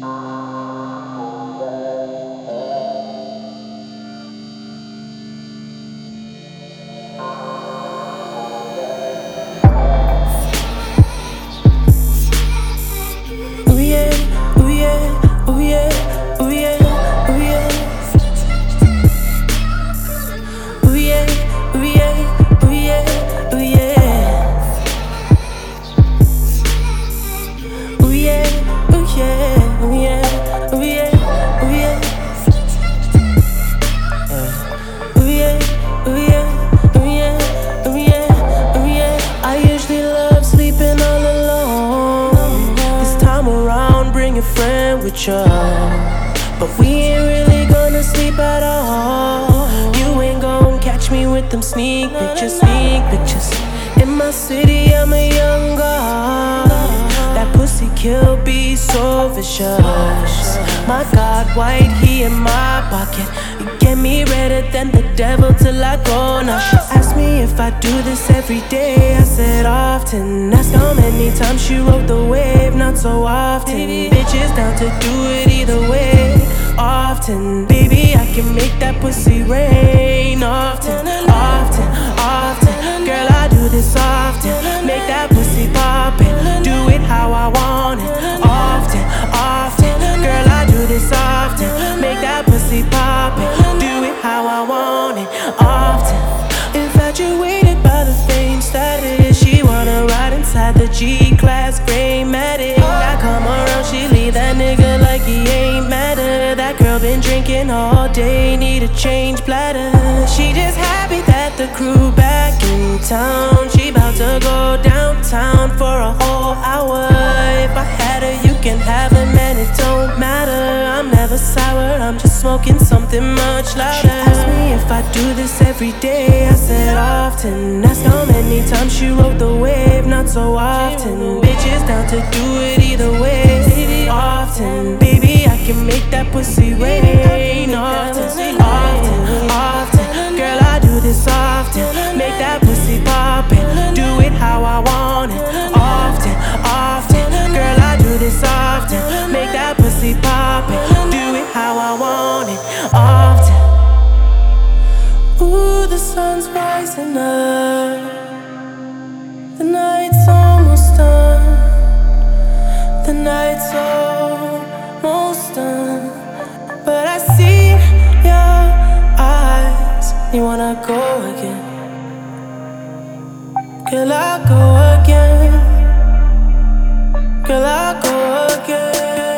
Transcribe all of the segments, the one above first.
Ooh yeah, ooh yeah, ooh yeah, ooh yeah, ooh yeah. Ooh yeah, ooh yeah, ooh yeah, ooh yeah. Ooh yeah, ooh yeah, ooh yeah, ooh yeah, ooh yeah. Ooh yeah, ooh yeah, ooh yeah, ooh yeah, ooh yeah. I usually love sleeping all alone. This time around, bring a friend with you. But we ain't really gonna sleep at all. You ain't gon' catch me with them sneak pictures, sneak pictures. In my city, I'm a young god. That pussy kill be so vicious. My God, white, he in my pocket. You get me redder than the devil till I go. Now she asked me if I do this every day. I said often. Ask how many times she rode the wave. Not so often. Bitches down to do it either way. Often, baby, I can make that pussy rain. Often, often, often. Girl, I do this often. Make that pussy poppin'. Do it how I want it. Often, often. Girl, I do this often. Make that pussy poppin'. Do it how I want it. Often. Infatuated by the fame status. She wanna ride inside the G-Class Greymatic. I come around, she leave that nigga like he ain't matter. That girl been drinking all day, need a change bladder. She just happy that the crew back in town. She bout to go downtown for a whole hour. If I had her, you can have her, man, it don't matter. I'm never sour, I'm just smoking something much louder. She asked me if I do this every day. I said often. Ask how many times she rode the wave. Not so often. Bitches down to do it either way. Often, baby, I can make that pussy rain. Often, often, often. Girl, I do this often. Make that pussy poppin'. Do it how I want it. Often, often. Girl, I do this often. Make that pussy poppin'. Do it how I want it. Often. Ooh, the sun's rising up. The night's almost done. The night's almost done. But I see your eyes. You wanna go again? Girl, I'll go again. Girl, I'll go again.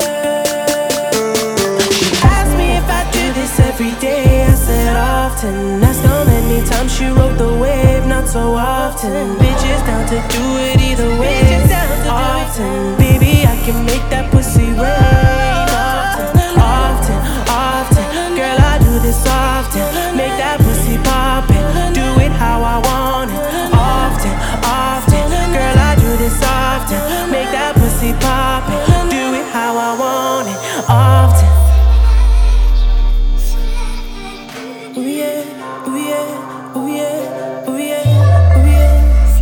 She asked me if I do this every day. I said often. Asked how many times she rode the wave. Not so often. Bitches down to do it either way. Often, baby, I can make that pussy rain. Often, often, often. Girl, I do this often. Make that pussy poppin'. Do it how I want it. Often, often. Girl, I do this often. Make that pussy poppin'. Do it how I want it. Often. Ooh yeah, ooh yeah, ooh yeah, ooh yeah, ooh yeah.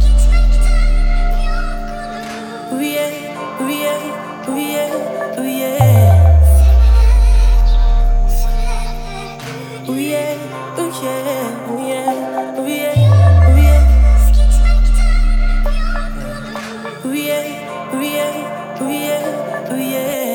Ooh yeah, ooh yeah, ooh yeah, ooh yeah. Ooh yeah, ooh yeah, ooh yeah, ooh yeah, ooh yeah. Ooh yeah, ooh yeah, ooh yeah, ooh yeah.